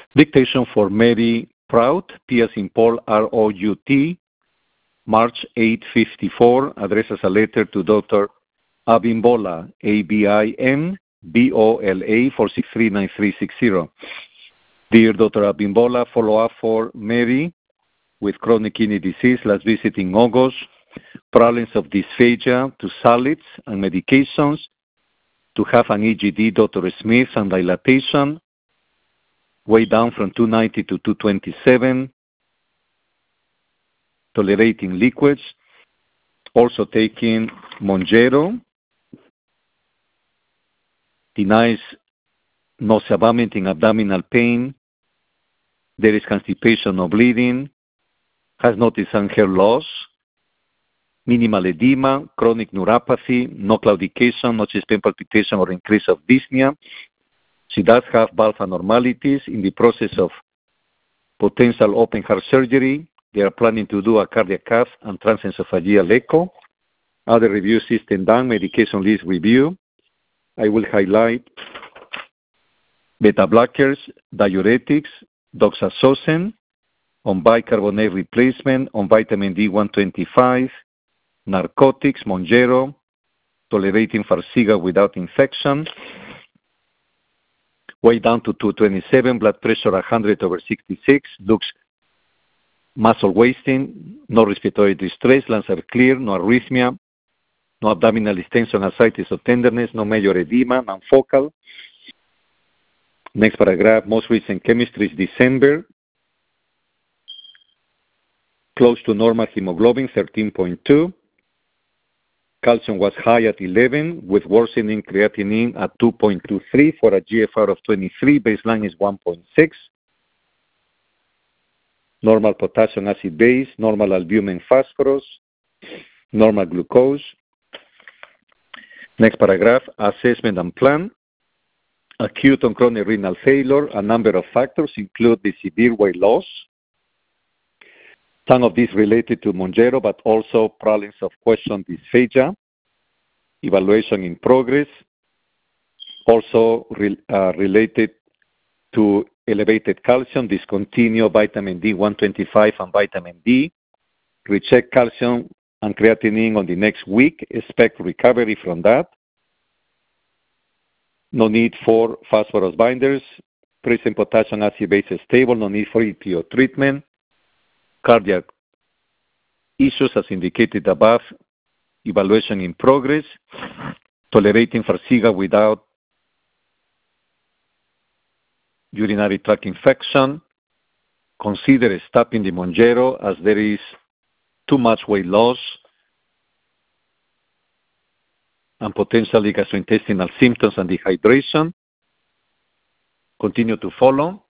Dictation for Mary Prout, P as in Paul, R-O-U-T, March 854, addresses a letter to Dr. Abimbola, A-B-I-M-B-O-L-A, 4639360. Dear Dr. Abimbola, follow-up for Mary with chronic kidney disease, last visit in August, problems of dysphagia to solids and medications, to have an EGD, Dr. Smith, and dilatation, way down from 290 to 227, tolerating liquids, also taking Mounjaro, denies nausea, vomiting, abdominal pain, there is constipation, no bleeding, has noticed some hair loss, minimal edema, chronic neuropathy, no claudication, no chest pain palpitation or increase of dyspnea. She does have valve abnormalities in the process of potential open heart surgery. They are planning to do a cardiac cath and transesophageal echo. Other review system done, medication list review. I will highlight beta blockers, diuretics, doxazosin, on bicarbonate replacement, on vitamin D 125, narcotics, Mounjaro, tolerating Farxiga without infection, way down to 227, blood pressure 100/66, looks muscle wasting, no respiratory distress, lungs are clear, no arrhythmia, no abdominal distension, ascites or tenderness, no major edema, non-focal. Next paragraph, most recent chemistry is December, close to normal hemoglobin, 13.2. Calcium was high at 11, with worsening creatinine at 2.23 for a GFR of 23. Baseline is 1.6. Normal potassium acid base, normal albumin phosphorus, normal glucose. Next paragraph, assessment and plan. Acute and chronic renal failure. A number of factors include the severe weight loss. Some of these related to Mounjaro, but also problems of question dysphagia. Evaluation in progress. Also related to elevated calcium, discontinue vitamin D 125 and vitamin D. Recheck calcium and creatinine on the next week. Expect recovery from that. No need for phosphorus binders. Present potassium acid base is stable. No need for EPO treatment. Cardiac issues as indicated above. Evaluation in progress. Tolerating Farxiga without urinary tract infection. Consider stopping the Mounjaro as there is too much weight loss and potentially gastrointestinal symptoms and dehydration. Continue to follow.